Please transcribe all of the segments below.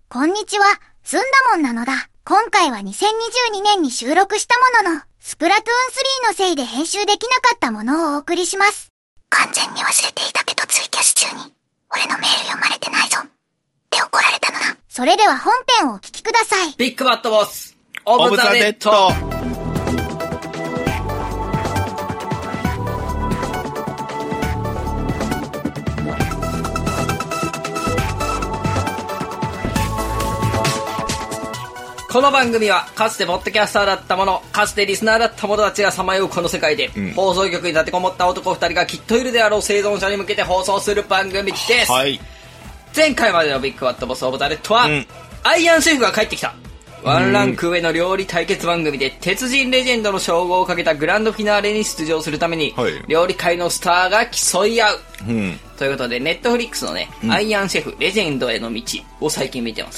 こんにちは、ずんだもんなのだ。今回は2022年に収録したものの、スプラトゥーン3のせいで編集できなかったものをお送りします。完全に忘れていたけどツイキャス中に、俺のメール読まれてないぞ。って怒られたのな。それでは本編をお聞きください。 ビッグバットボス、オブザ・デッド。この番組はかつてポッドキャスターだった者、かつてリスナーだった者たちがさまようこの世界で、放送局に立てこもった男2人がきっといるであろう生存者に向けて放送する番組です、はい、前回までのビッグバットボスオブザレッドは、アイアンシェフが帰ってきた。ワンランク上の料理対決番組で鉄人レジェンドの称号をかけたグランドフィナーレに出場するために、料理界のスターが競い合う、ということでネットフリックスのね、アイアンシェフレジェンドへの道を最近見てます。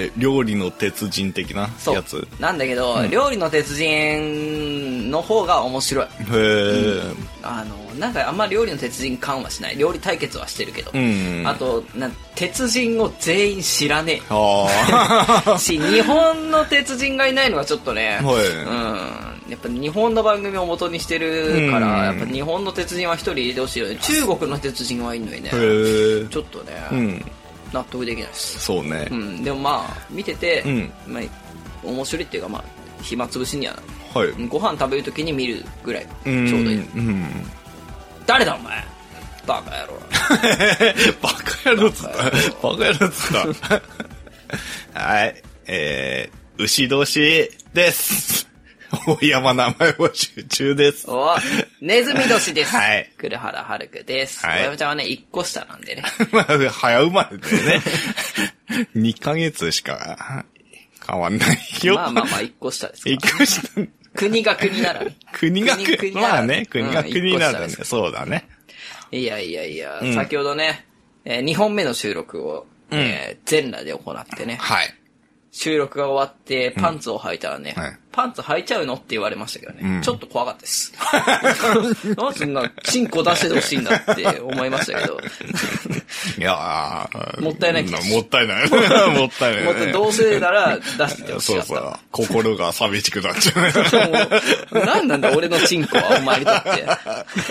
料理の鉄人的なやつなんだけど、料理の鉄人の方が面白い。なんかあんま料理の鉄人感はしない。料理対決はしてるけど、あと鉄人を全員知らねえし、日本の鉄人がいないのがちょっとね、やっぱ日本の番組を元にしてるから、やっぱ日本の鉄人は一人入れてほしいよね。中国の鉄人はいいのにね、ちょっとね、納得できないです。 そうね、 でもまあ見てて、面白いっていうか、まあ暇つぶしには、ご飯食べるときに見るぐらいちょうどいい。誰だお前、バカ野郎バカ野郎っつったバカ野郎っつったはい、牛年です山名前募集中です。 ネズミ年です。 はい。 栗原春子です。小山ちゃんはね、1個下なんでね。 まあ、早生まれでね。2ヶ月しか変わんないよ。 まあ1個下ですか。 1個下。 国が国ならね。 国が国。まあね、国が国ならね。そうだね。 いや、先ほどね、2本目の収録を、全裸で行ってね。はい。収録が終わってパンツを履いたらね、パンツ履いちゃうのって言われましたけどね、ちょっと怖かったです。なんでそんなチンコ出してほしいんだって思いましたけど。 いやー、 もったいない気がもったいない。もったいない。 どうせなら出してほしかった。 そう。心が寂しくなっちゃう。なんなんだ俺のチンコはお前にとって。なん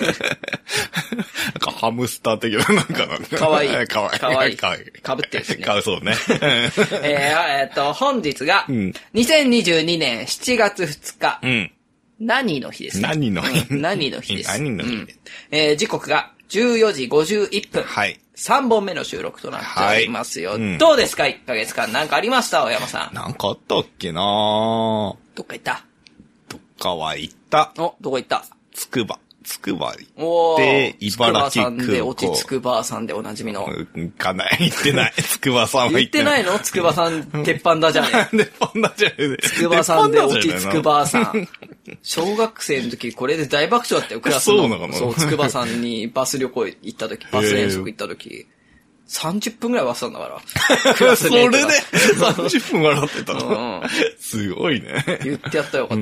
かハムスター的ななんかなんだ。 かわいい。 かわいい。 かぶってるしね。 そうね。 本日が、2022年7月2日。何の日ですか？ 何の日何の日です。 何の日、 時刻が14時51分。はい。3本目の収録となっておりますよ。どうですか ?1 ヶ月間なんかありました大山さん。 なんかあったっけなどっか行った？ どっかは行った。 どこ行った？ つくばで、茨城空港。つくばさんで、 落ちつくばさんでおなじみの。 行かない、行ってない。つくばさんは行ってない。言ってないの？つくばさん、鉄板だじゃねえ。 鉄板だじゃねえ。 つくばさんで落ちつくばさん。小学生の時、これで大爆笑だったよ、クラスの。 そうなのかな？ そう、つくばさんにバス旅行行った時、バス遠足行った時、30分くらい忘れたんだから。 それで30分笑ってたの。すごいね。 言ってやったよかった。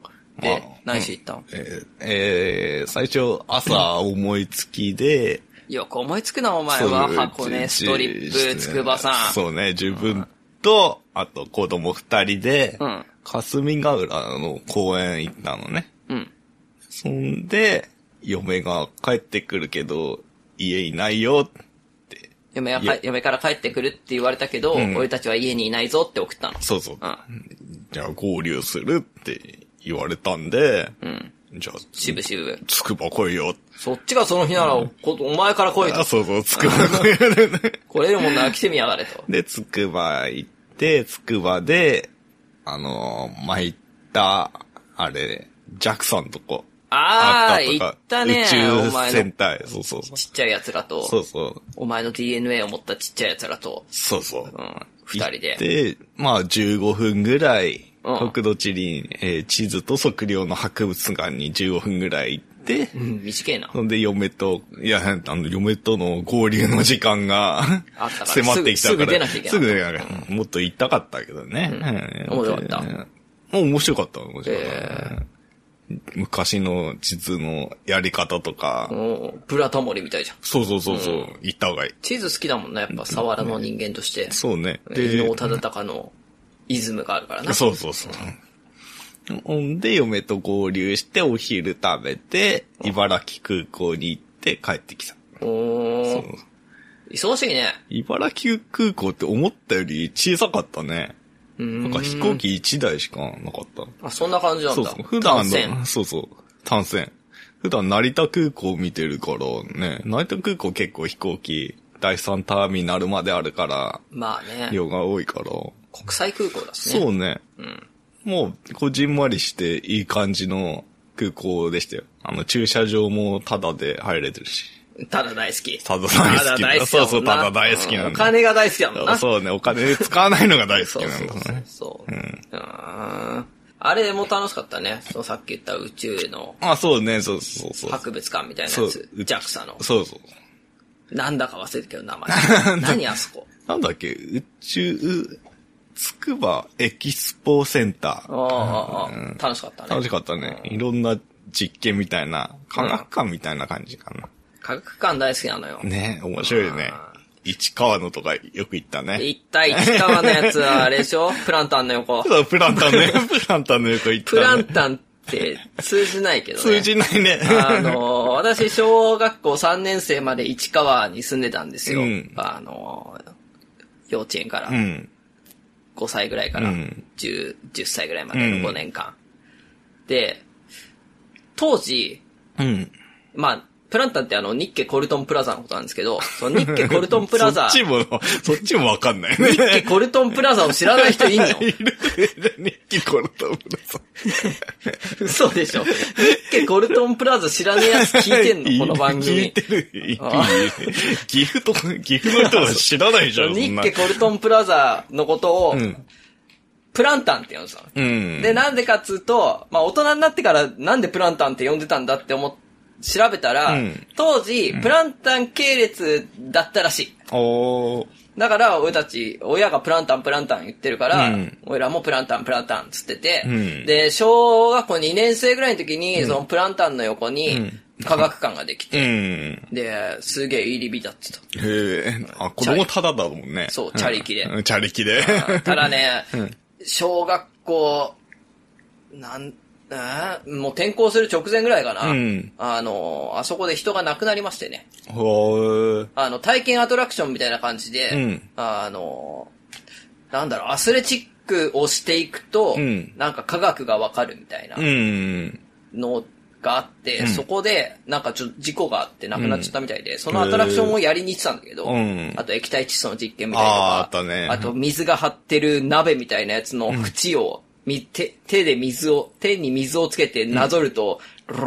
で、何しに行ったの？ 最初、朝思いつきで、 よく思いつくな、お前は。箱根、ストリップ、つくばさん。 そうね、自分と、あと子供2人で、霞ヶ浦の公園行ったのね。そんで、嫁が帰ってくるけど、家いないよって。 嫁から帰ってくるって言われたけど、俺たちは家にいないぞって送ったの。 そう。じゃあ合流するって言われたんで、じゃあ、 渋々。 つくば来いよ。 そっちがその日なら、お前から来いと。 そう、つくば来いよ。 来れるもんなら来てみやがれと。 で、つくば行って、つくばで、前行った、ジャクソンとこ。 行ったね。 宇宙戦隊。そう。 ちっちゃい奴らと。 そう。 お前の DNA を持ったちっちゃい奴らと。 そう。 二人で。 で、まあ15分ぐらい、国土地理、地図と測量の博物館に15分ぐらい行って、 短いな。 そんで嫁との合流の時間が迫ってきたから。 すぐ出なきゃいけない。 すぐ出なきゃいけない。もっと行ったかったけどね。 面白かった。 面白かった。 昔の地図のやり方とか。 ブラタモリみたいじゃん。 そう。行った方がいい。 地図好きだもんね、やっぱ、サワラの人間として。 そうね。 伊能忠敬のイズムがあるからな。 そう。ほんで、嫁と合流してお昼食べて、茨城空港に行って帰ってきた。 忙しいね。 茨城空港って思ったより小さかったね。なんか飛行機1台しかなかった。 そんな感じなんだ。そう。 普段の、単線。普段成田空港見てるからね。成田空港結構飛行機、第3ターミナルまであるから。 まあね。 量が多いから。 国際空港だしね。 そうね。もう、こじんまりしていい感じの空港でしたよ。駐車場もタダで入れてるし。 ただ大好き。 ただ大好き。そう、ただ大好きなんだ。 お金が大好きなんだな。 そうね、お金使わないのが大好きなんだね。 そう。あれも楽しかったね。さっき言った宇宙の。 そうね、そう。 博物館みたいなやつ。JAXA の。 そう。 なんだか忘れたけど名前。何あそこ。 なんだっけ、宇宙、つくばエキスポセンター。楽しかったね。 楽しかったね。いろんな実験みたいな、科学館みたいな感じかな。 科学館大好きなのよ。 ね、面白いよね。市川のとかよく行ったね。 行った、市川のやつはあれでしょプランタンの横。 そう、プランタンの横行ったね。 プランタンって通じないけどね。 通じないね。 私、小学校3年生まで市川に住んでたんですよ。幼稚園から。5歳ぐらいから、10歳ぐらいまでの5年間。で、当時、プランタンって日系コルトンプラザのことなんですけど、その日系コルトンプラザ。 そっちもわかんないね。日系コルトンプラザを知らない人いんの？ いる。日系コルトンプラザ。 嘘でしょ。日系コルトンプラザ知らねえやつ聞いてんのこの番組。 聞いてる。岐阜の人は知らないじゃん。 日系コルトンプラザのことを、プランタンって呼んでたの。で、なんでかっつうと、大人になってからなんでプランタンって呼んでたんだって調べたら、当時、プランタン系列だったらしい。だから、親がプランタン言ってるから、俺らもプランタンつってて、で、小学校2年生ぐらいの時に、そのプランタンの横に、科学館ができて、で、すげえ入り浸ってた。 子供ただだもんね。 そう、チャリキで。 チャリキで。 ただね、小学校、もう転校する直前ぐらいかな。あそこで人が亡くなりましてね。体験アトラクションみたいな感じで、アスレチックをしていくと、なんか科学がわかるみたいなのがあって、そこでなんか事故があって亡くなっちゃったみたいで、そのアトラクションをやりに行ってたんだけど、あと液体窒素の実験みたいなのとか、あと水が張ってる鍋みたいなやつの縁を、手に水をつけてなぞると、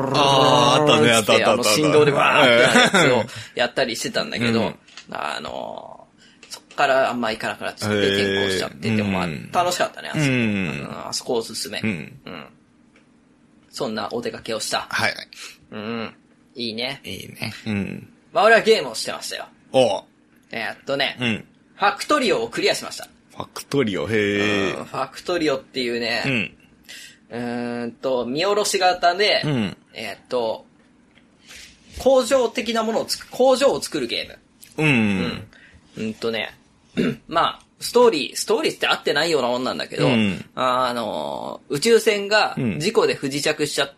振動でバーってやつをやったりしてたんだけど、そっからあんま行かなくなっちゃって転校しちゃって、でも楽しかったね、あそこおすすめ。そんなお出かけをした。 はい。 いいね。 いいね。 俺はゲームをしてましたよ。 ファクトリオをクリアしました。 ファクトリオ、 ファクトリオっていうね、見下ろし型で、工場を作るゲーム。ストーリーって合ってないようなもんなんだけど、宇宙船が事故で不時着しちゃって、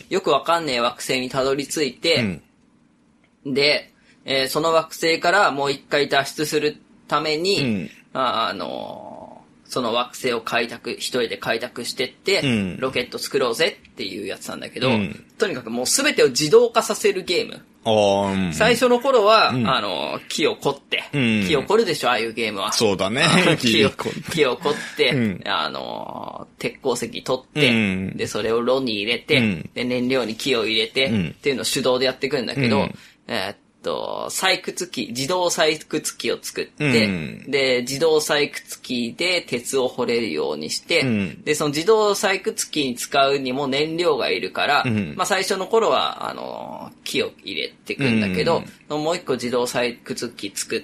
よくわかんねえ惑星にたどり着いて、で、その惑星からもう一回脱出するために、その惑星を一人で開拓してって、ロケット作ろうぜっていうやつなんだけど、とにかくもうすべてを自動化させるゲーム。最初の頃は、木を掘って、木を掘るでしょ、ああいうゲームは。 そうだね。 木を掘って、鉄鉱石取って、で、それを炉に入れて、で、燃料に木を入れて、っていうのを手動でやっていくんだけど、自動採掘機を作って、で、自動採掘機で鉄を掘れるようにして、で、その自動採掘機に使うにも燃料がいるから、最初の頃は、木を入れていくんだけど、もう一個自動採掘機作って、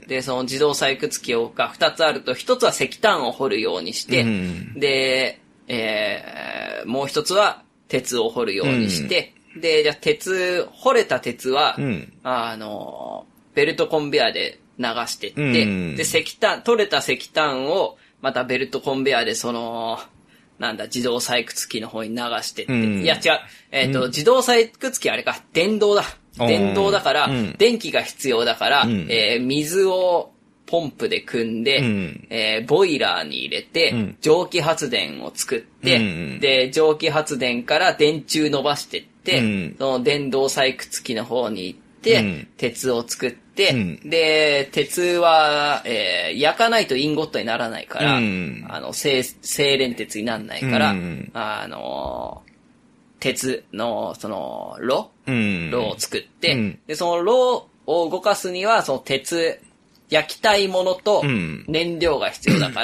で、その自動採掘機が2つあると、1つは石炭を掘るようにして、で、もう1つは、 鉄を掘るようにして、で、じゃあ掘れた鉄は、ベルトコンベヤーで流してって、で、取れた石炭を、またベルトコンベヤーで自動採掘機の方に流してって。いや、違う。自動採掘機あれか、電動だ。電動だから、電気が必要だから、水をポンプで汲んで、ボイラーに入れて、蒸気発電を作って、で、蒸気発電から電柱伸ばしてって、その電動採掘機の方に行って、鉄を作って、で、鉄は、焼かないとインゴットにならないから、精錬鉄にならないから、鉄の、炉を作って、で、その炉を動かすには、その鉄、焼きたいものと燃料が必要だから、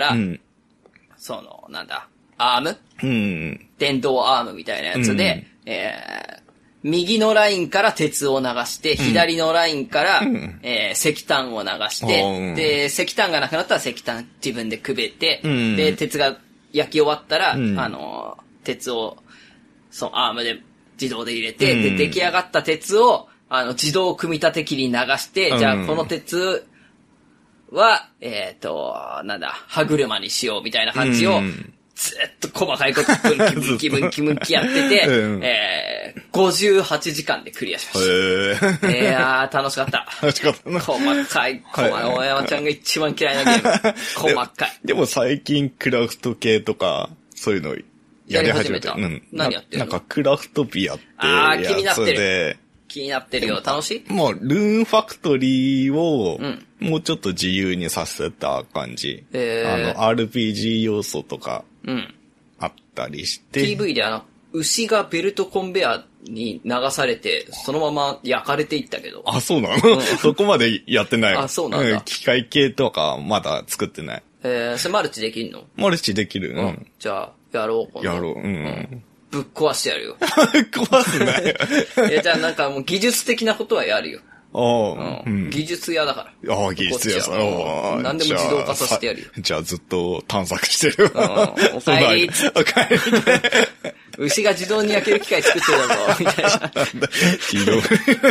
アーム、電動アームみたいなやつで、右のラインから鉄を流して、左のラインから、石炭を流して、で、石炭がなくなったら石炭自分でくべて、で、鉄が焼き終わったら、鉄を、そのアームで自動で入れて、で、出来上がった鉄を、自動組み立て機に流して、じゃあこの鉄は、歯車にしようみたいな感じを、ずっと細かいこと分岐やってて、58時間でクリアしました。いやー、楽しかった。 楽しかったな。 細かい、大山ちゃんが一番嫌いなゲーム。細かい。 でも最近クラフト系とか、そういうのやり始めた。 何やってるの？ なんかクラフトピアってやつで。 気になってる。気になってるよ。楽しい？ もう、ルーンファクトリーを、もうちょっと自由にさせた感じ。RPG 要素とか、あったりして。 PV で牛がベルトコンベヤーに流されて、そのまま焼かれていったけど。 あ、そうなの？そこまでやってない。 あ、そうなんだ。 機械系とかまだ作ってない。 それマルチできんの？ マルチできる。 じゃあ、やろう。 やろう。 ぶっ壊してやるよ。 壊すね。 じゃあなんかもう技術的なことはやるよ。技術屋だから。 技術屋さん。何でも自動化させてやるよ。 じゃあずっと探索してる。 おかえり。おかえり。牛が自動に焼ける機械作ってるだぞ、みたいな。 ひどい。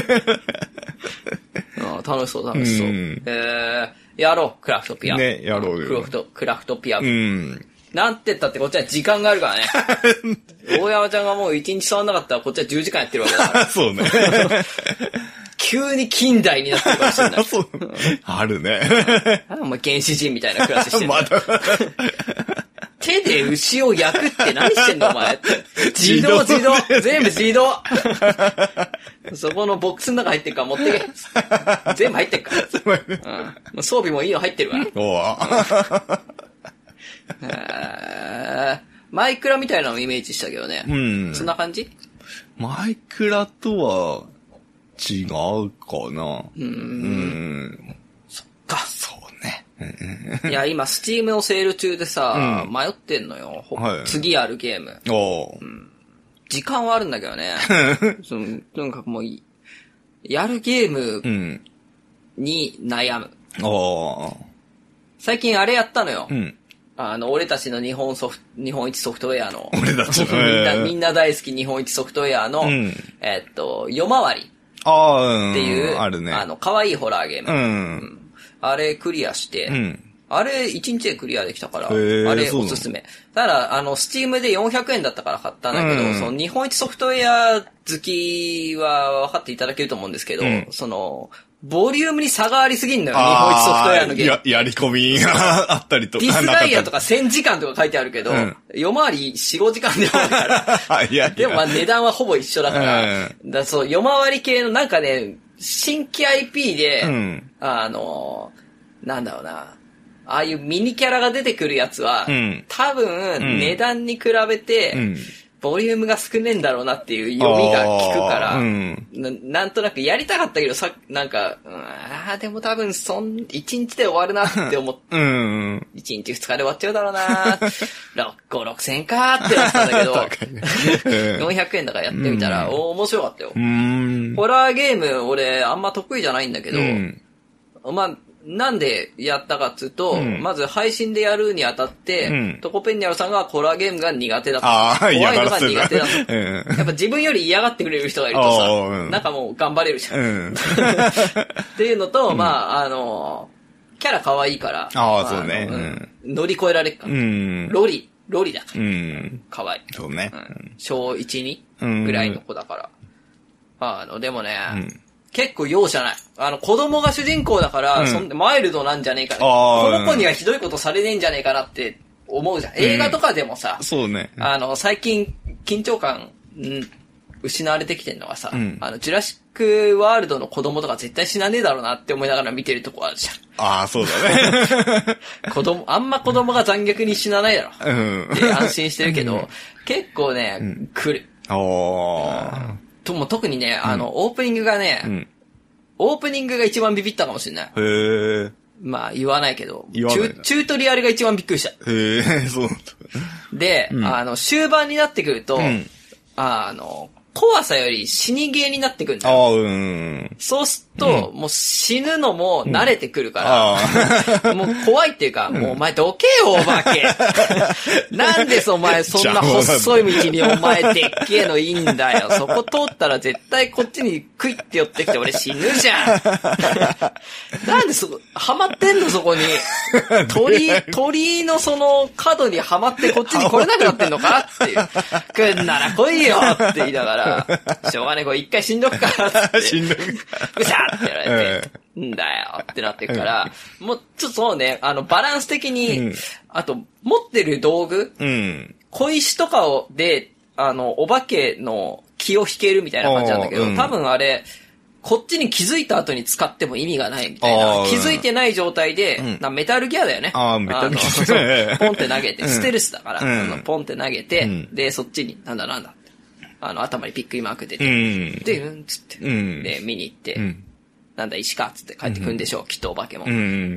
楽しそう。やろう、クラフトピア。 ね、やろうよ。 クラフトピア。なんて言ったってこっちは時間があるからね。大山ちゃんがもう1日触んなかったらこっちは10時間やってるわけだから。 そうね。 急に近代になってるかもしれない。 そう。あるね。 お前原始人みたいな暮らししてんの。手で牛を焼くって何してんのお前。自動。全部自動。そこのボックスの中入ってるから持ってけ。全部入ってるから。装備もいいの入ってるから。マイクラみたいなのをイメージしたけどね。そんな感じ？ マイクラとは違うかな。 そっか。 そうね。 いや、今、スチームのセール中でさ、迷ってんのよ。次やるゲーム。時間はあるんだけどね。とにかくもう、やるゲームに悩む。最近あれやったのよ。俺たちの日本一ソフトウェアの。 俺たちのみんな大好き日本一ソフトウェアの、夜回り。っていう、 あるね。 可愛いホラーゲーム。あれクリアして、あれ1日でクリアできたから、あれおすすめ。ただ、スチームで400円だったから買ったんだけど、その日本一ソフトウェア好きは分かっていただけると思うんですけど、ボリュームに差がありすぎんのよ、日本一ソフトウェアのゲーム。 やり込みがあったりとか。 ディスガイアとか1000時間とか書いてあるけど、夜回り4、5時間で終わるから。でも値段はほぼ一緒だから、そう、夜回り系のなんかね、新規 IP で、なんだろうな、ああいうミニキャラが出てくるやつは、多分、値段に比べて、ボリュームが少ねえんだろうなっていう読みが効くから、なんとなくやりたかったけどなんか、でも多分1日で終わるなって思って、1日2日で終わっちゃうだろうな5、6000円かーってなったんだけど、400円だからやってみたら、面白かったよ。ホラーゲーム、俺、あんま得意じゃないんだけど、 なんでやったかっつうと、まず配信でやるにあたって、トコペンニャルさんがホラーゲームが苦手だった。怖いのが苦手だった。やっぱ自分より嫌がってくれる人がいるとさ、なんかもう頑張れるじゃん。っていうのと、まあ、キャラ可愛いから、 そうね。 乗り越えられるから。ロリだから。可愛い。 そうね。 小1、2ぐらいの子だから。でもね、結構容赦ない。子供が主人公だから、マイルドなんじゃねえかね。この子にはひどいことされねえんじゃねえかなって思うじゃん。映画とかでもさ、 そうね。 最近、緊張感、失われてきてんのがさ、ジュラシックワールドの子供とか絶対死なねえだろうなって思いながら見てるとこあるじゃん。 そうだね。 あんま子供が残虐に死なないだろ。って安心してるけど、結構ね、来る。特にね、オープニングがね、オープニングが一番ビビったかもしれない。まあ、言わないけど、チュートリアルが一番びっくりした。 そうで、終盤になってくると、怖さより死にゲーになってくるんだよ。そうすると、もう死ぬのも慣れてくるから、もう怖いっていうか、もうお前どけよ、お化け。なんでお前そんな細い道にお前でっけえのいいんだよ。そこ通ったら絶対こっちにクイって寄ってきて俺死ぬじゃん。なんではまってんのそこに。鳥居のその角にはまってこっちに来れなくなってんのかっていう。来んなら来いよって言いながら、しょうがねえ、これ一回死んどくからって。死んどくぐしゃってやられて、んだよってなってくから、もうちょっとそうね、バランス的に、あと、持ってる道具、小石とかで、お化けの気を引けるみたいな感じなんだけど、多分あれ、こっちに気づいた後に使っても意味がないみたいな。気づいてない状態で、メタルギアだよね。 メタルギア。 ポンって投げて、ステルスだから、ポンって投げて、で、そっちに、なんだって。頭にピックリマーク出て、で、つって、で、見に行って、なんだ、石かつって帰ってくんでしょう、きっとお化けも。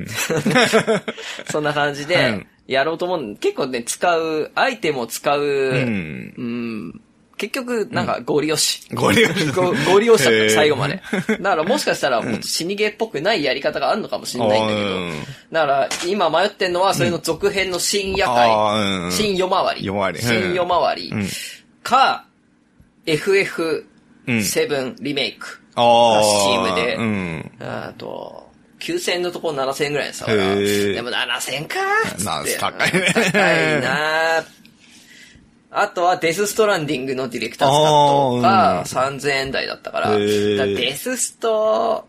そんな感じで、やろうと思う。結構ね、アイテムを使う、結局、なんか、ゴリ押し。ゴリ押し、最後まで。だからもしかしたら、もっと死にゲーっぽくないやり方があるのかもしれないんだけど、だから、今迷ってんのは、それの続編の新夜会、新夜回り。新夜回り。か、FF7 リメイクがスチームで、9000円のところ7000円ぐらいですから、でも7000円かーって。高いね。高いなー。あとはデスストランディングのディレクターズカットが3000円台だったから、デススト、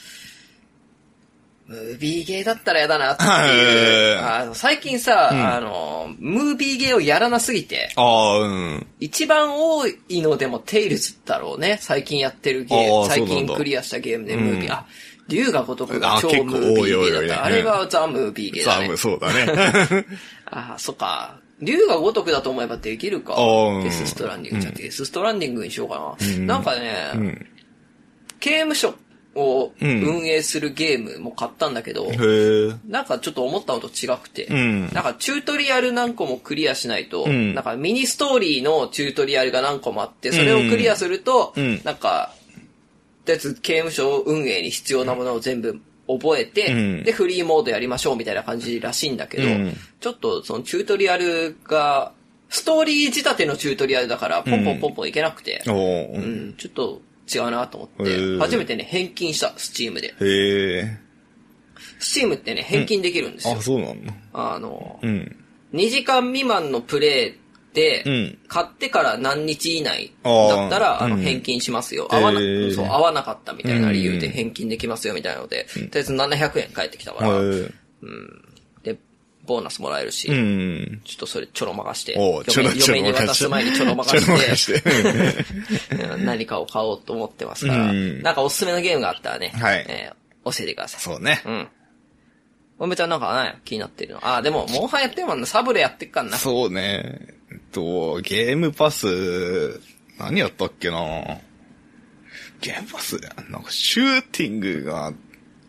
ムービーゲーだったらやだなっていう。最近さ、ムービーゲーをやらなすぎて、一番多いのでもテイルズだろうね。最近やってるゲーム、最近クリアしたゲームでムービー、竜が如くが超ムービーゲーだった。あれがザ・ムービーゲーだね。 そうだね。 そっか。竜が如くだと思えばできるか。デスストランディングじゃん。デスストランディングにしようかな。なんかね、刑務所を運営するゲームも買ったんだけど、なんかちょっと思ったのと違くて、なんかチュートリアル何個もクリアしないと、なんかミニストーリーのチュートリアルが何個もあって、それをクリアすると、なんか、とりあえず刑務所運営に必要なものを全部覚えて、で、フリーモードやりましょうみたいな感じらしいんだけど、ちょっとそのチュートリアルが、ストーリー仕立てのチュートリアルだから、ポンポンいけなくて、ちょっと違うなと思って、初めてね、返金した、スチームで。スチームってね、返金できるんですよ。 そうなの2時間未満のプレイで、買ってから何日以内だったら、返金しますよ。合わなかったみたいな理由で返金できますよみたいなので、とりあえず700円返ってきたから、で、ボーナスもらえるし、ちょっとそれちょろまかして、嫁に渡す前にちょろまかして、何かを買おうと思ってますから、なんかおすすめのゲームがあったらね、教えてください。 そうね。 おめちゃんなんかない気になってるの。でも、モンハンやってるもんな。サブレやってっかんな。 そうね。ゲームパス、何やったっけなゲームパスなんかシューティングが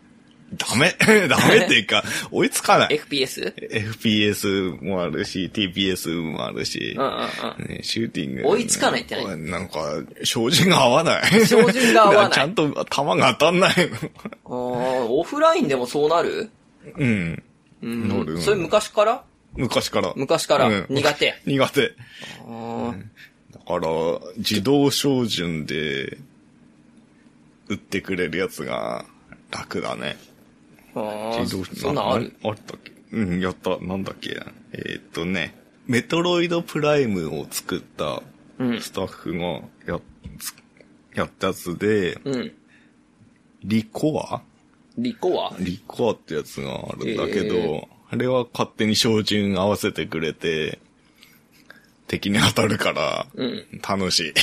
ダメっていうか、追いつかない。 FPS もあるし、TPS もあるし、シューティング。 追いつかないって何？ なんか、照準が合わない。 照準が合わない。 ちゃんと弾が当たんないの。オフラインでもそうなる？ うん。 乗る。それ昔から？ 昔から。 苦手。 苦手。だから、自動照準で、撃ってくれるやつが楽だね。 そんなある？ あったっけ？うん、やった。なんだっけ？メトロイドプライムを作ったスタッフがやったやつで、リコアってやつがあるんだけど、あれは勝手に照準合わせてくれて、敵に当たるから、楽しい。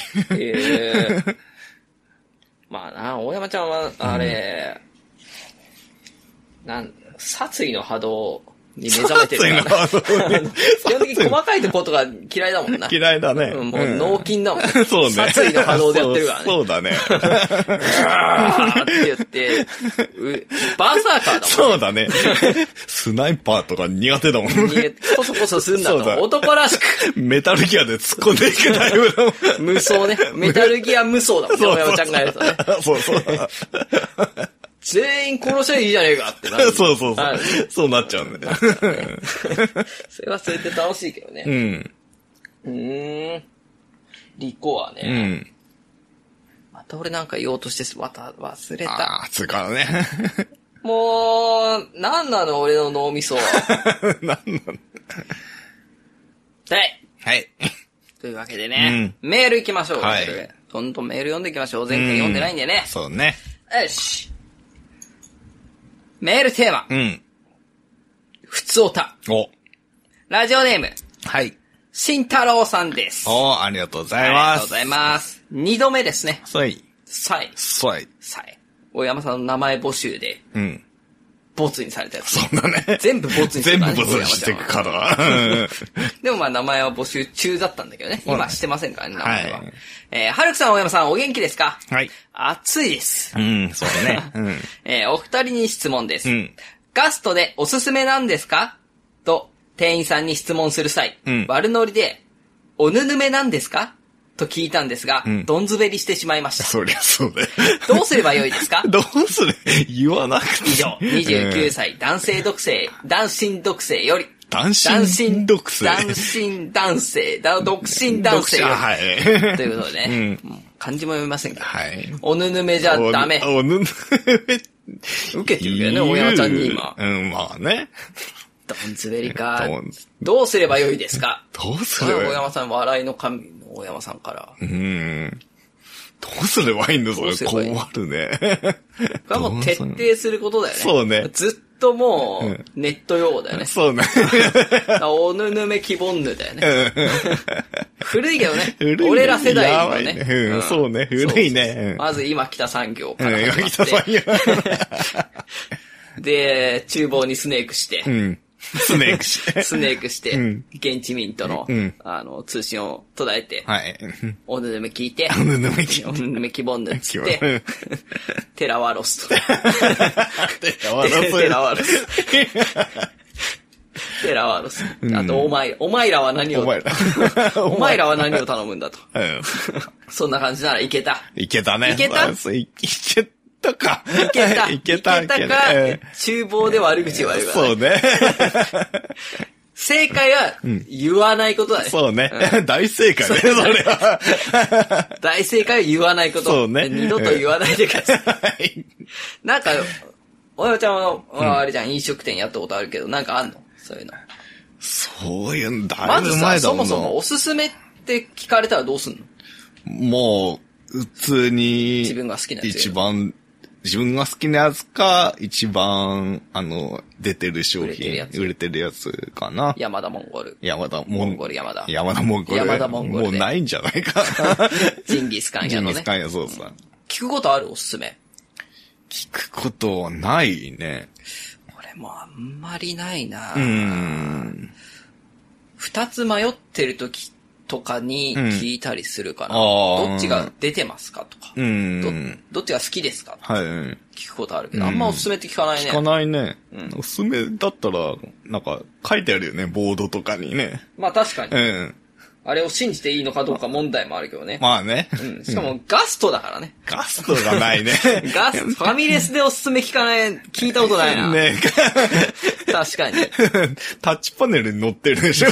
まあな、大山ちゃんは、あれ、殺意の波動に目覚めてるからな。基本的に細かいことが嫌いだもんな。 嫌いだね。 もう脳筋だもん。 そうね。 殺意の波動でやってるからね。 そうだね。 って言って、バーサーカーだもん。 そうだね。スナイパーとか苦手だもん。 コソコソすんだと。男らしく。 メタルギアで突っ込んでいくタイプだもん。 無双ね。メタルギア無双だもんね。大山ちゃんがやるとね。 そう。 全員殺しゃいいじゃねえかってなる。 そう。そうなっちゃうんだよ。 それはそれで楽しいけどね。リコアね。また俺なんか言おうとしてまた忘れた。 つうからね。 もう、なんなの俺の脳みそ。 なんなの？はい。 というわけでね、メール行きましょう。はい。どんどんメール読んでいきましょう。前回読んでないんでね。 そうね。 よし。メールテーマ。ふつおた。ラジオネーム。 はい。 慎太郎さんです。 ありがとうございます。 ありがとうございます。2度目ですね。 さい。 大山さんの名前募集で。ボツにされたやつ。 そうだね。 全部ボツにしてる、全部ボツにしていくから。 でもまあ名前は募集中だったんだけどね。今してませんからね、名前は。はるくさん、大山さん、お元気ですか？ はい。 暑いです。 そうね。お二人に質問です。ガストでおすすめなんですか？と、店員さんに質問する際、悪ノリで、おぬぬめなんですか？と聞いたんですが、どんずべりしてしまいました。 そりゃそうだよ。 どうすればよいですか？ どうする？言わなくて。 以上、29歳、男身独生より、 独身男性。 はい。ということでね、漢字も読みませんから。はい。おぬぬめじゃダメ。 おぬぬめ。 受けてるけどね、大山ちゃんに今。 まあね。 どんずべりか。どうすればよいですか？ どうすればよい？ 大山さん、笑いの神の大山さんから。 どうすればいいんだ、それ。困るね。 これはもう徹底することだよね。 そうね。 ずっともう、ネット用語だよね。 そうね。 おぬぬめきぼんぬだよね。古いけどね。俺ら世代のね。 そうね、古いね。 まず今北産業から始まって。で、厨房にスネークして。 スネークして。 現地民との、通信を途絶えて。 はい。 おぬぬめ聞いて。 おぬぬめきぼんぬっつって。テラワロスと。テラワロス。あと、お前らは何を頼むんだと。そんな感じならいけた。 いけたね。 いけたか。いけたか。厨房で悪口言われるから。 そうね。 正解は、言わないことだね。 そうね。大正解ね、それは。 大正解は言わないこと。 そうね。 二度と言わないでください。なんか、おやちゃんは、あれじゃん、飲食店やったことあるけど、なんかあんの？そういうの。 そういうんだいぶ前だもんな。まずさ、そもそもおすすめって聞かれたらどうすんの？ もう、普通に、 自分が好きなやつ。 自分が好きなやつか、一番、出てる商品、売れてるやつかな。 山田モンゴル。 山田モンゴル。 もうないんじゃないか。 ジンギスカンやのね。 ジンギスカンや、そうさ。 聞くことある？おすすめ。 聞くことはないね。 俺もあんまりないな。二つ迷ってる時っとかに聞いたりするかな。どっちが出てますかとか。どっちが好きですかとか。聞くことあるけど、あんまおすすめって聞かないね。 聞かないね。おすすめだったら、なんか書いてあるよね、ボードとかにね。 まあ確かに。あれを信じていいのかどうか問題もあるけどね。 まあね。 しかもガストだからね。 ガストがないね。 ファミレスでおすすめ聞いたことないな。ね確かに。 タッチパネルに載ってるでしょ。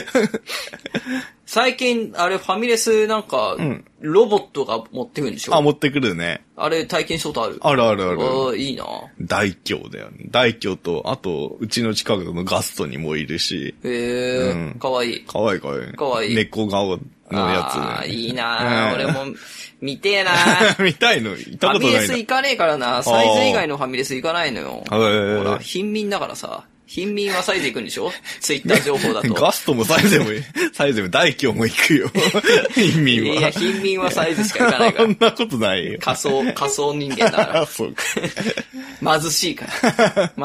最近、あれファミレスなんか、ロボットが持ってくるんでしょ？ 持ってくるね。 あれ体験したことある？ ある。 いいな。 大京だよね。大京と、あと、うちの近くのガストにもいるし。 かわいい。 かわいい。猫顔のやつね。 いいな。俺も、見てえな。 見たいの行ったことないな。 ファミレス行かねえからな。サイズ以外のファミレス行かないのよ。ほら、貧民だからさ。貧民はサイズ行くんでしょ？ツイッター情報だと。 ガストもサイズも大京も行くよ。貧民は。 いや、貧民はサイズしか行かないから。 そんなことないよ。 仮想人間だから。 そうか。 貧しいから。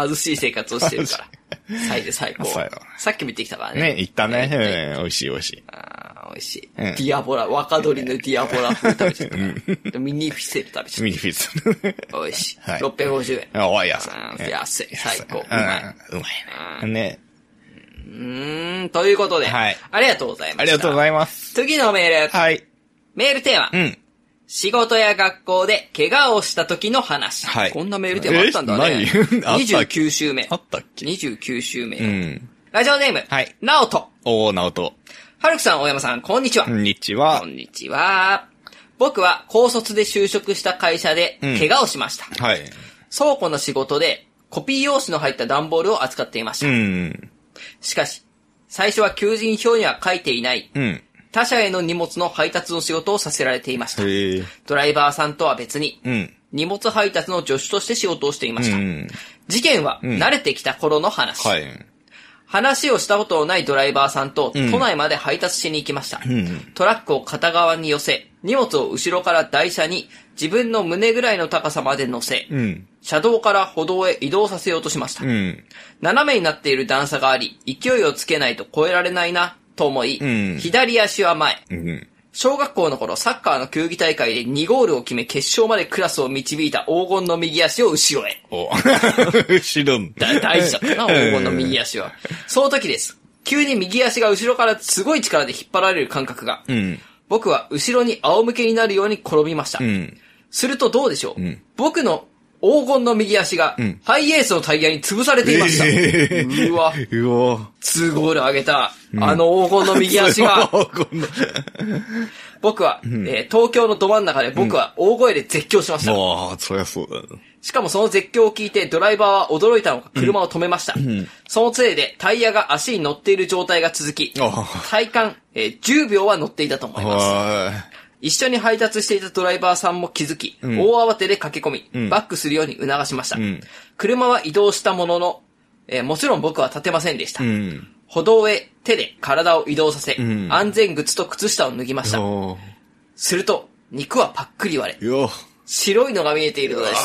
貧しい生活をしてるから。サイズ最高。さっきも言ってきたからね。 ね、行ったね。美味しい。 美味しい。ディアボラ、若鶏のディアボラ風食べちゃった。ミニフィセル食べちゃった。 ミニフィセル。 美味しい。650円。安い。最高。うまいね。 ということで。ありがとうございました。 ありがとうございます。 次のメール。メールテーマ。仕事や学校で怪我をした時の話。こんなメールテーマあったんだね。29週目。 あったっけ？ 29週目。ラジオネーム。ナオト。 ナオト。 はるくさん、大山さん、こんにちは。 こんにちは。 こんにちは。僕は高卒で就職した会社で怪我をしました。倉庫の仕事でコピー用紙の入った段ボールを扱っていました。しかし、最初は求人票には書いていない、他社への荷物の配達の仕事をさせられていました。ドライバーさんとは別に、荷物配達の助手として仕事をしていました。事件は慣れてきた頃の話。話をしたことのないドライバーさんと都内まで配達しに行きました。トラックを片側に寄せ、荷物を後ろから台車に自分の胸ぐらいの高さまで乗せ、車道から歩道へ移動させようとしました。斜めになっている段差があり、勢いをつけないと越えられないなと思い、左足は前。小学校の頃、サッカーの球技大会で2ゴールを決め決勝までクラスを導いた黄金の右足を後ろへ。 後ろ大事だったな、黄金の右足は。その時です。急に右足が後ろからすごい力で引っ張られる感覚が。僕は後ろに仰向けになるように転びました。するとどうでしょう、僕の黄金の右足が、ハイエースのタイヤに潰されていました。うわ。2ゴール上げた、あの黄金の右足が。僕は、東京のど真ん中で僕は大声で絶叫しました。 そりゃそうだ。 しかもその絶叫を聞いてドライバーは驚いたのか車を止めました。そのせいでタイヤが足に乗っている状態が続き、体感、10秒は乗っていたと思います。一緒に配達していたドライバーさんも気づき、大慌てで駆け込み、バックするように促しました。車は移動したものの、もちろん僕は立てませんでした。歩道へ手で体を移動させ、安全靴と靴下を脱ぎました。すると、肉はパックリ割れ、白いのが見えているのです。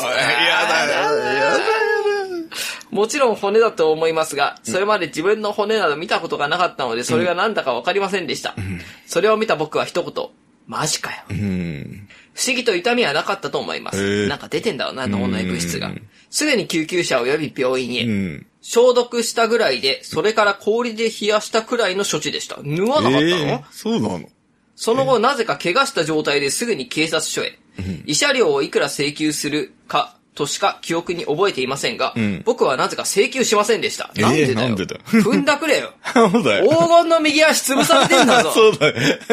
もちろん骨だと思いますが、それまで自分の骨など見たことがなかったので、それが何だかわかりませんでした。それを見た僕は一言、マジかよ。不思議と痛みはなかったと思います。なんか出てんだろうな、脳内物質が。すぐに救急車を呼び病院へ。消毒したぐらいで、それから氷で冷やしたくらいの処置でした。縫わなかったの？ そうなの？ その後、なぜか怪我した状態ですぐに警察署へ。慰謝料をいくら請求するかとしか記憶に覚えていませんが、僕はなぜか請求しませんでした。なんでだよ。踏んだくれよ。 そうだよ。 黄金の右足潰されてんだぞ。 そうだよ。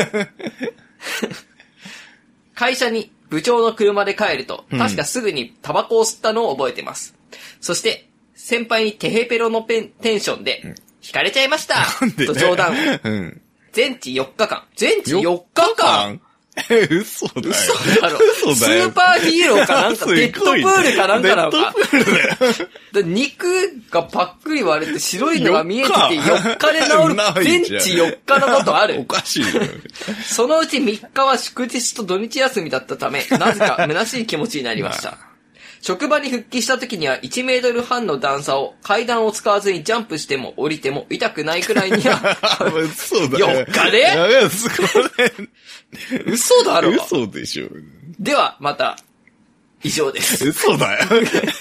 会社に部長の車で帰ると、確かすぐにタバコを吸ったのを覚えています。そして、先輩にテヘペロのテンションで、惹かれちゃいましたと冗談。全治4日間。全治4日間嘘だよ。 嘘だろ。スーパーヒーローかなんか、デッドプールかなんかなのか。肉がパックリ割れて白いのが見えてて4日で治る。全治4日のことある。 おかしいよ。 そのうち3日は祝日と土日休みだったため、なぜか虚しい気持ちになりました。 職場に復帰した時には1メートル半の段差を階段を使わずにジャンプしても降りても痛くないくらいには。 そうだ 4日で？ いや、すごい。 嘘だろ。 嘘でしょ。 では、また、以上です。 嘘だよ。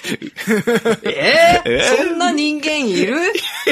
そんな人間いる？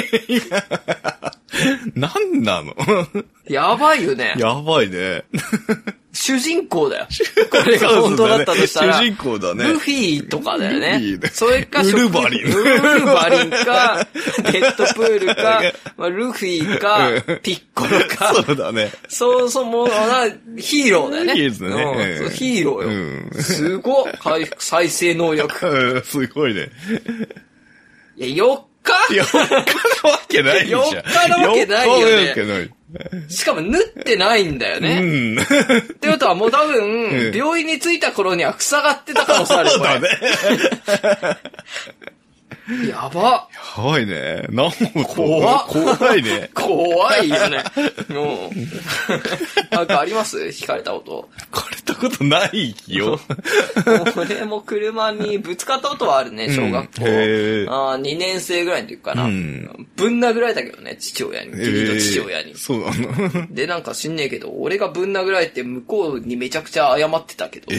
なんなの？ やばいよね。 やばいね。 主人公だよ。これが本当だったとしたら。 主人公だね。 ルフィとかだよね。 ルフィね。 それか、 ウルヴァリン。 ウルヴァリンか、デッドプールか、ルフィか、ピッコロか。 そうだね。 そうそう、もう、ヒーローだよね。 ヒーローね。 ヒーローよ。すごい。回復再生能力。 すごいね。 いや、4日 ?4 日のわけないじゃん。 4日のわけないよね。4日のわけない。しかも縫ってないんだよね。ってことはもう多分、病院に着いた頃には塞がってた可能性あるよ、これ。そうだね。やば。 やばいね。 怖いね。 怖いよね。もう。なんかあります？引かれた音。 引かれたことないよ。 俺も車にぶつかったことはあるね、小学校。2年生ぐらいの時かな。ぶん殴られたけどね、父親に。義理の父親に。 そうなの？ で、なんか知んねえけど、俺がぶん殴られて向こうにめちゃくちゃ謝ってたけど。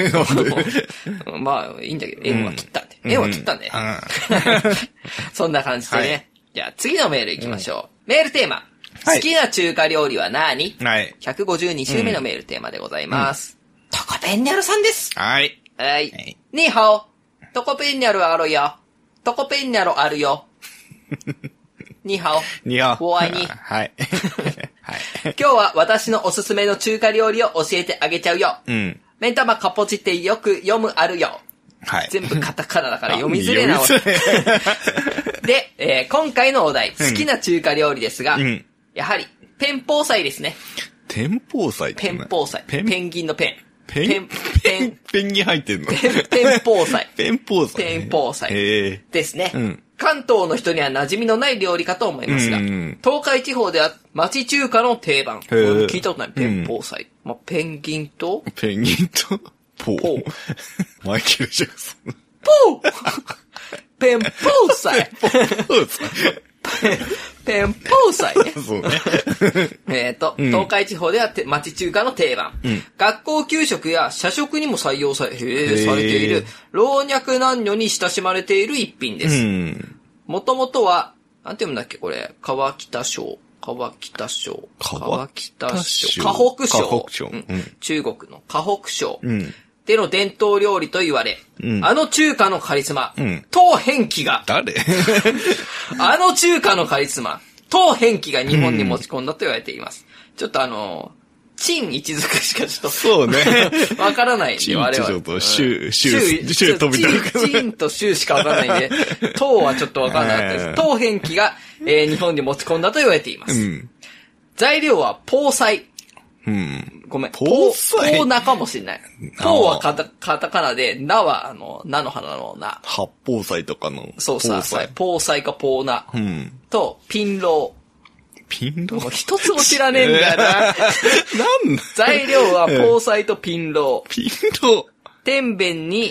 まあ、いいんだけど、縁は切ったんで。縁は切ったんで。そんな感じでね。はい、じゃあ次のメール行きましょう。メールテーマ。好きな中華料理は何？はい。152週目のメールテーマでございます。トコペンニャルさんです。 はい。 はい。ニーハオ。トコペンニャルあるよ。トコペンニャルあるよ。ニーハオ。 ニーハオ。 お会いに。 はい。 はい。今日は私のおすすめの中華料理を教えてあげちゃうよ。目ん玉かぽちってよく読むあるよ。はい。全部カタカナだから読みづれな。で、今回のお題、好きな中華料理ですが、やはり、ペンポー菜ですね。 天保菜ペンポー菜。ペンギンのペン。 ペンギン入ってんの？ ペンポー菜。 ペンポー菜。 ペンポー菜。ですね。関東の人には馴染みのない料理かと思いますが、東海地方では町中華の定番。聞いたことない。ペンポー菜。ペンギンとポー。マイケル・ジャクソン。 ポーペンポー菜。ペンポー菜ね。 そうね。 東海地方では町中華の定番。学校給食や社食にも採用されている、老若男女に親しまれている一品です。もともとは、なんて読むんだっけこれ、河北省。河北省。河北省。中国の河北省。での伝統料理と言われ、あの中華のカリスマ、唐変貴が、 誰？ あの中華のカリスマ、唐変貴が日本に持ち込んだと言われています。ちょっと陳一族しかちょっと、 そうね。 わからないんで、我々。 ちょっと、州飛びたいから。 陳と州しかわからないんで、唐はちょっとわからなかったです。唐変貴が、日本に持ち込んだと言われています。材料は、ポー菜。ごめん。ポーナかもしれない。ポーはカタカナで、ナは菜の花の菜。 八宝菜とかの。 そうさ、ポー菜かポーナ。と、ピンロー。 ピンロー？ もう一つも知らねえんだよな。材料はポー菜とピンロー。 ピンロー。 天弁に、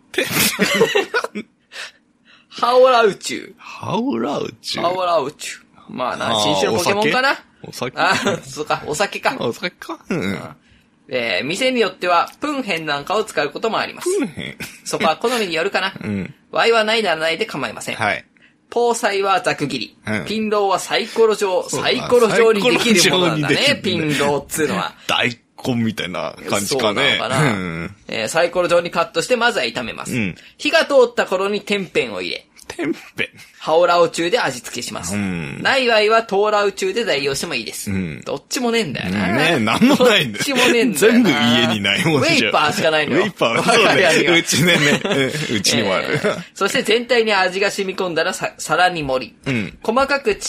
ハオラウチュウ。 ハオラウチュウ。 ハオラウチュウ。まあな、新種のポケモンかな。 お酒そうか、お酒か。 お酒か。 店によっては、プンヘンなんかを使うこともあります。 プンヘン？ そこは好みによるかな。ワイはないならないで構いません。はい。ポー菜はざく切り。ピンローはサイコロ状にできるものなんだね、ピンローっつうのは。 大根みたいな感じかね。 そうなのかな。サイコロ状にカットしてまずは炒めます。火が通った頃に天辺を入れ。 天辺。 ハオラオチュウで味付けします。ない場合はトーラウチュウで代用してもいいです。どっちもねえんだよな。 ねえ、なんもないんだよ。 どっちもねえんだよな。 全部家にないもんじゃん。 ウェイパーしかないのよ。 ウェイパー。そうね。うちね。うちにもある。 そして全体に味が染み込んだら皿に盛り。細かくちっ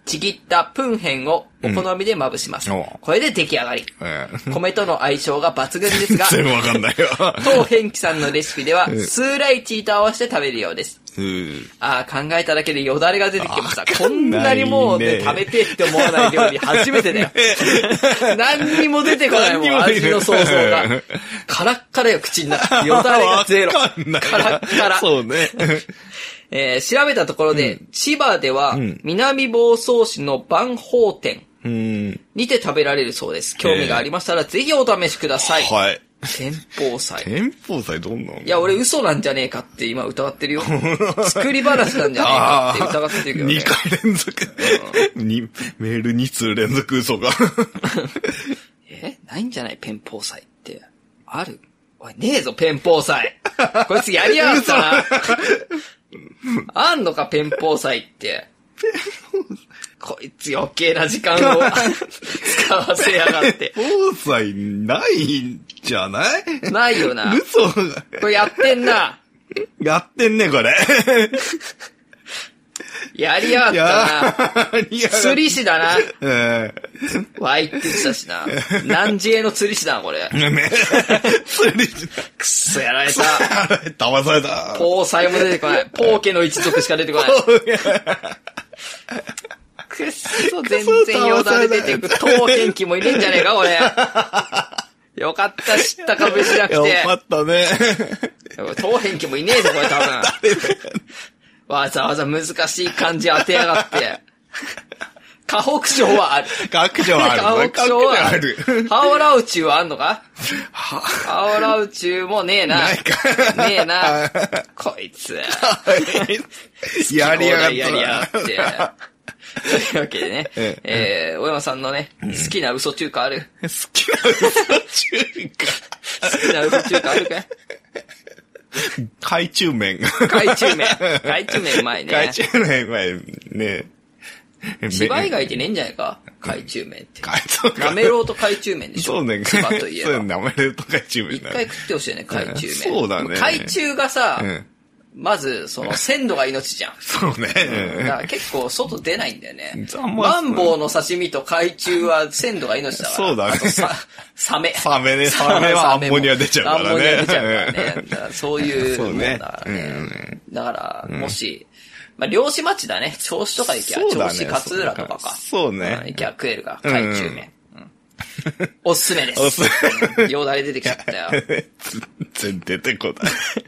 ちぎったプンヘンをお好みでまぶします。これで出来上がり。米との相性が抜群ですが、 全然わかんないよ。 当ヘンキさんのレシピでは、スーライチーと合わせて食べるようです。考えただけでよだれが出てきました。こんなにもうね、食べてって思わない料理初めてだよ。何にも出てこないもん、味の想像が。カラッカラよ、口の中。よだれがゼロ。カラッカラ。 そうね。 調べたところで、千葉では、南房総市の万宝店にて食べられるそうです。興味がありましたら、ぜひお試しください。 はい。 天保祭。 天保祭どんなの？ いや、俺嘘なんじゃねえかって今疑ってるよ。作り話なんじゃねえかって疑ってるけどね。 2回連続。メール2通連続嘘が。 ないんじゃない天保祭って。ある？おい、ねえぞ、天保祭。こいつやりやがったな。あんのか、天保祭って。こいつ余計な時間を使わせやがって。 天保祭ないんじゃない？ ないよな。 嘘。 これやってんな。 やってんね、これ。 やりやがったな。釣り師だな。ワイって言ってたしな。何時への釣り師だな、これ。 釣り師だ。 くっそやられた。 騙された。 ポーサイも出てこない。ポー家の一族しか出てこない。くっそ、全然よだれ出てく。当元気もいねえんじゃねえか、これ。よかった、知ったかぶしなくて。 よかったね。 当元気もいねえぞ、これ多分。わざわざ難しい漢字当てやがって。河北省はある。 河北省はある。 河北省はある。ハオラウチュウはあんのか？ハオラウチュウもねえな。 ないか。 ねえな。こいつ。 やりやがった。 やりやがって。というわけでね、大山さんのね、好きな嘘中華ある？ 好きな嘘中華。 好きな嘘中華あるかい？ 懐中麺。 懐中麺うまいね。 懐中麺うまいね。 芝以外ってねえんじゃないか？懐中麺って。なめろうと懐中麺でしょ？ そうね。 千葉といえば。 そうなめろうと懐中麺。 一回食ってほしいね、懐中麺。 そうだね。 懐中がさ、まず、鮮度が命じゃん。 そうね。 だから結構外出ないんだよね。マンボウの刺身と海中は鮮度が命だから。 そうだね。 サメ。 サメね。サメはアンモニア出ちゃうからね。 アンモニア出ちゃうからね。だからそういうもんだからね。だから、もし、漁師町だね。銚子とか行きゃ、銚子勝浦とかか。 そうね。 行きゃ食えるか、海中麺。おすすめです。よだれ出てきちゃったよ。 全然出てこない。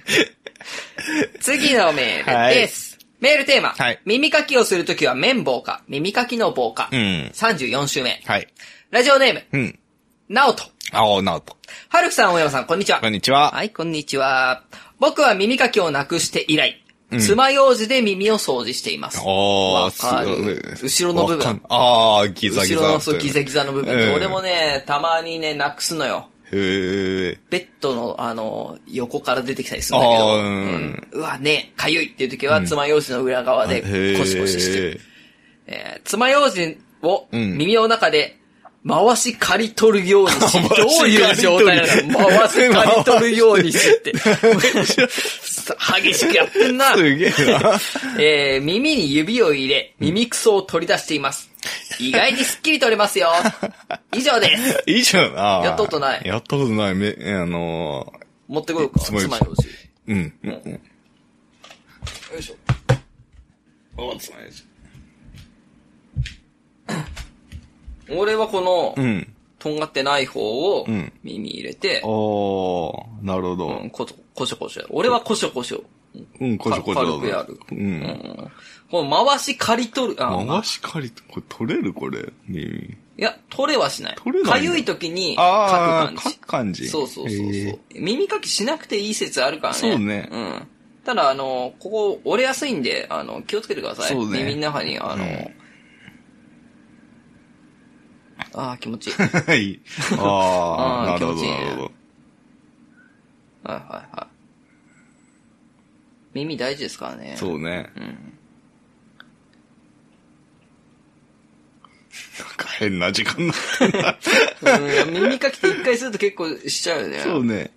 次のメールです。メールテーマ。 はい。 耳かきをするときは綿棒か、耳かきの棒か。34週目。 はい。 ラジオネーム。ナオト。 ナオト。 はるくさん、大山さん、こんにちは。 こんにちは。 はい、こんにちは。僕は耳かきをなくして以来、爪楊枝で耳を掃除しています。わかる。後ろの部分。 ギザギザ。 後ろのギザギザの部分。俺もね、たまにね、なくすのよ。 ベッドの、横から出てきたりするんだけど、うわ、ね、かゆいっていう時は、爪楊枝の裏側でコシコシしてる。爪楊枝を耳の中で回し刈り取るようにし、どういう状態なの？回し刈り取るようにしって。激しくやってんな。 すげえな。耳に指を入れ、耳くそを取り出しています。意外にスッキリ取れますよ。以上です。 以上な。 やったことない。 やったことない。 持ってこようか。爪楊枝。よいしょ。爪楊枝。俺はこの、とんがってない方を耳入れて、 なるほど。 コショコショ。俺はコショコショ。 コショコショ。 軽くやる。この回し刈り取る。 回し刈り、これ取れるこれ。 いや、取れはしない。 取れない。 かゆい時に書く感じ。 書く感じ。 そう。耳かきしなくていい説あるからね。 そうね。 ただ、ここ折れやすいんで、気をつけてください。そうね。耳の中に、気持ちいい。 はい。なるほど、なるほど。 はい。耳大事ですからね。 そうね。なんか変な時間になってんな。耳かきって一回すると結構しちゃうよね。 そうね。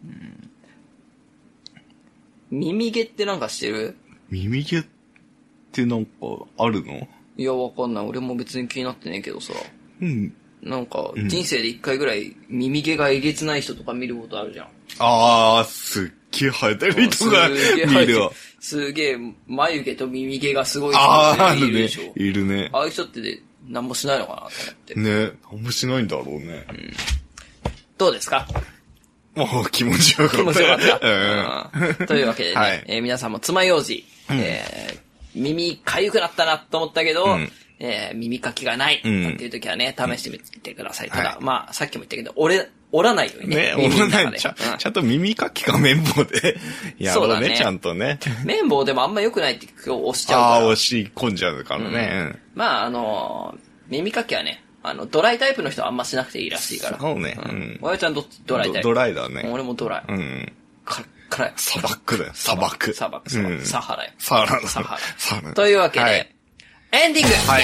耳毛ってなんかしてる？ 耳毛ってってなんかあるの？ いや、わかんない。俺も別に気になってねえけどさ。 うん。 なんか、人生で一回ぐらい耳毛がえげつない人とか見ることあるじゃん。 あー、すっげえ生えてる人が見るわ。 すげえ、眉毛と耳毛がすごい人いるでしょ。 いるね。 ああいう人って何もしないのかなと思って。 ね、何もしないんだろうね。 どうですか？ もう気持ちよかった。 気持ちよかった。というわけでね、はい、皆さんも爪楊枝、耳かゆくなったなと思ったけど、耳かきがないっていう時はね、試してみてください。ただ、まあ、さっきも言ったけど、折らないようにね。 折らない。ちゃんと耳かきか綿棒でやろうね、ちゃんとね。 綿棒でもあんま良くないって今日押しちゃうから。 押し込んじゃうからね。 まあ、耳かきはね、ドライタイプの人はあんましなくていいらしいから。 そうね。 おやちゃんどっち？ドライタイプ。 ドライだね。 俺もドライ。カラッ。 砂漠だよ、砂漠。 サハラよ。 サハラ。 というわけで、エンディング。 はい。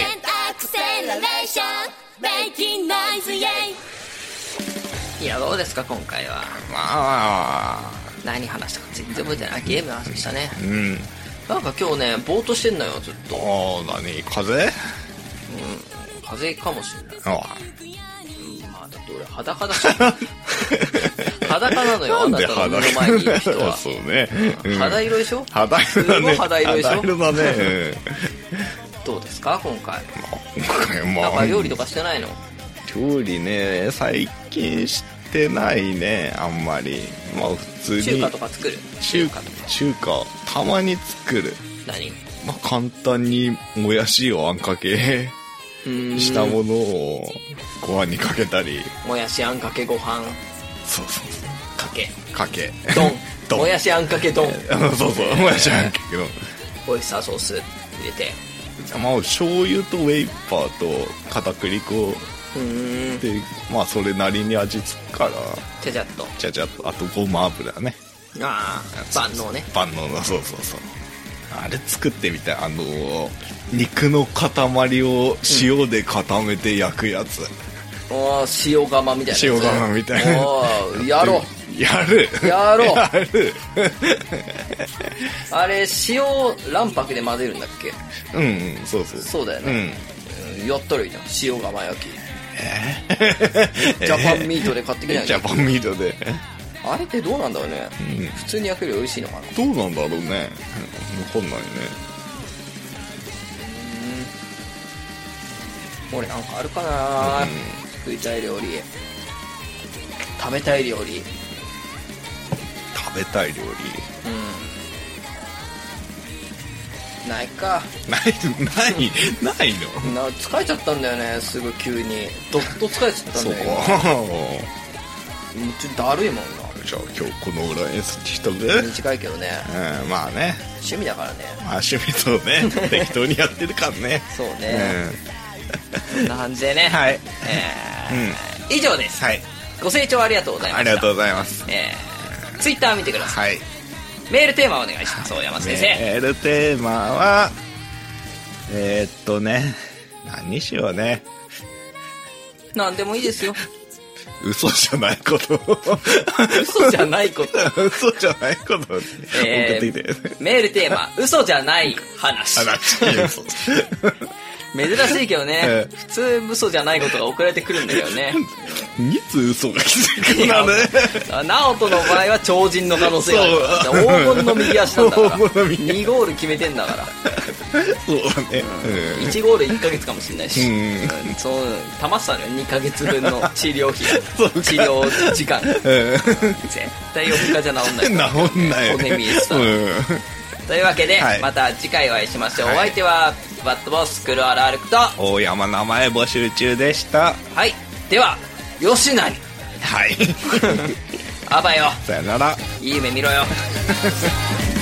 いや、どうですか、今回は。 まあ、 何話したか全然覚えてない。ゲームの話したね。なんか今日ね、ぼーっとしてんのよ、ずっと。 何？風？ 風かもしれない。まあ、だって俺裸だし。裸なのよ、あなたの目の前にいる人は。 そうね。 肌色でしょ？ 肌色だね。 すごい肌色でしょ？ 肌色だね。 どうですか、今回。 まあ、 なんか料理とかしてないの？ 料理ね、最近してないね、あんまり。まあ普通に。 中華とか作る？ 中華、たまに作る。 何？ まあ簡単にもやしをあんかけしたものをご飯にかけたり。 もやしあんかけご飯。 そう。かけ。 丼。もやしあんかけ丼。 そう、もやしあんかけ丼。 オイスターソース入れて。 まあ醤油とウェイパーと片栗粉で、まあそれなりに味付くから。 ちゃちゃっと。 あとごま油ね。 万能ね。 万能の、そう。あれ作ってみたい。肉の塊を塩で固めて焼くやつ。 塩釜みたいな。 塩釜みたいな。 やろう。あれ、塩卵白で混ぜるんだっけ？ そう。 そうだよね。やったらいいじゃん、塩釜焼き。ジャパンミートで買ってきない？ ジャパンミートで。 あれってどうなんだろうね。普通に焼くより美味しいのかな？ どうなんだろうね。わかんないね。 俺なんかあるかな？食いたい料理。食べたい料理。ないか。 ないの？ 疲れちゃったんだよね、すぐ急に。どっと疲れちゃったんだよ。ちょっとだるいもんな。 じゃあ今日このぐらいにしとく？ 短いけどね。 まあね。 趣味だからね。 まあ趣味とね、適当にやってるからね。 そうね。そんな感じでね。 はい。 以上です。 はい。 ご清聴ありがとうございました。 ありがとうございます。 ツイッター見てください。 はい。 メールテーマお願いします。大山先生。 メールテーマは、何しようね。 なんでもいいですよ。 嘘じゃないこと。 嘘じゃないこと。 嘘じゃないこと。送ってきて。 メールテーマ、嘘じゃない話。珍しいけどね、普通嘘じゃないことが送られてくるんだけどね。 いつ嘘が来てくるのね。 ナオトの場合は超人の可能性がある。黄金の右足なんだから。2ゴール決めてんだから。 そうだね。 1ゴール1ヶ月かもしれないし。たまってたのよ、2ヶ月分の治療費。治療時間。絶対4日じゃ治んない。 治んない。 骨見えてた。というわけで、また次回お会いしましょう。お相手はバッドボス黒原歩くと大山名前募集中でした。 はい、ではよしなり。 はい。 あばよ。 さよなら。 いい夢見ろよ。